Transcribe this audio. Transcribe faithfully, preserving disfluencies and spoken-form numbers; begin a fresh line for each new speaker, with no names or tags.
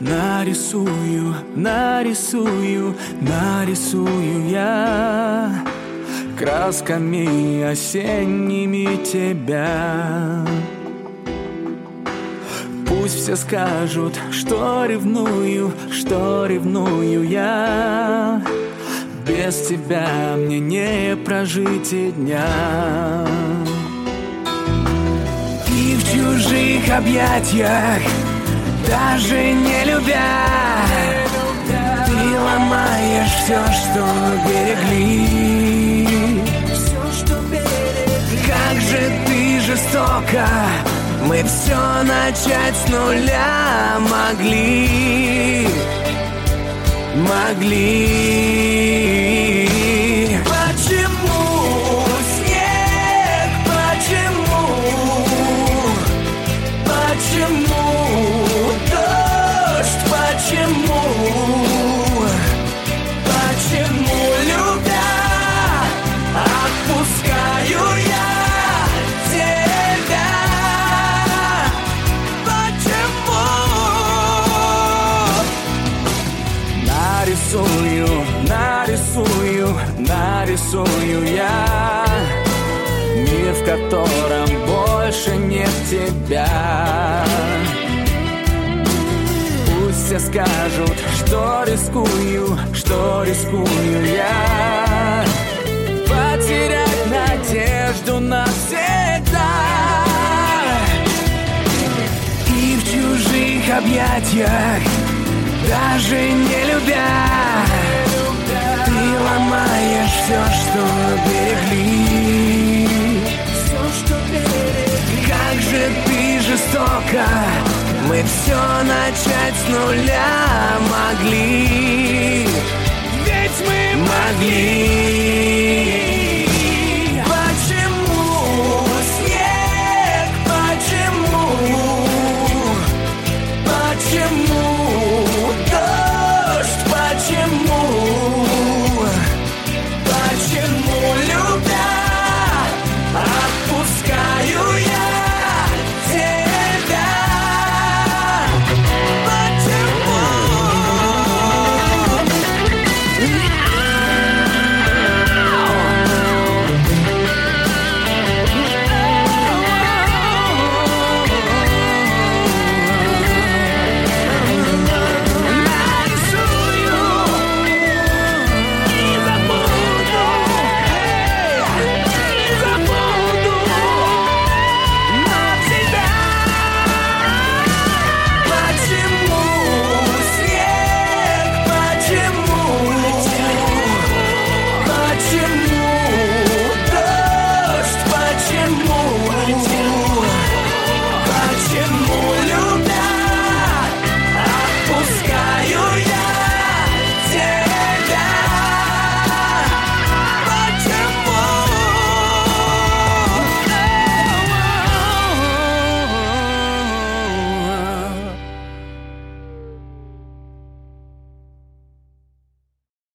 Нарисую, нарисую, нарисую я красками осенними тебя. Пусть все скажут, что ревную, что ревную я. Без тебя мне не прожить и дня. И в чужих объятиях, даже не любя, ты ломаешь все, что берегли. Как же ты жестоко, мы все начать с нуля могли. Могли. Почему снег, почему, почему дождь, почему, почему, любя, отпускаю я тебя? Почему? Нарисую, нарисую, нарисую я мир, в котором больше нет тебя. Пусть все скажут, что рискую, что рискую я потерять надежду навсегда. И в чужих объятиях, даже не любя, ты ломаешь все, что берегли. Как же ты жестоко, мы все начать с нуля могли. Ведь мы могли.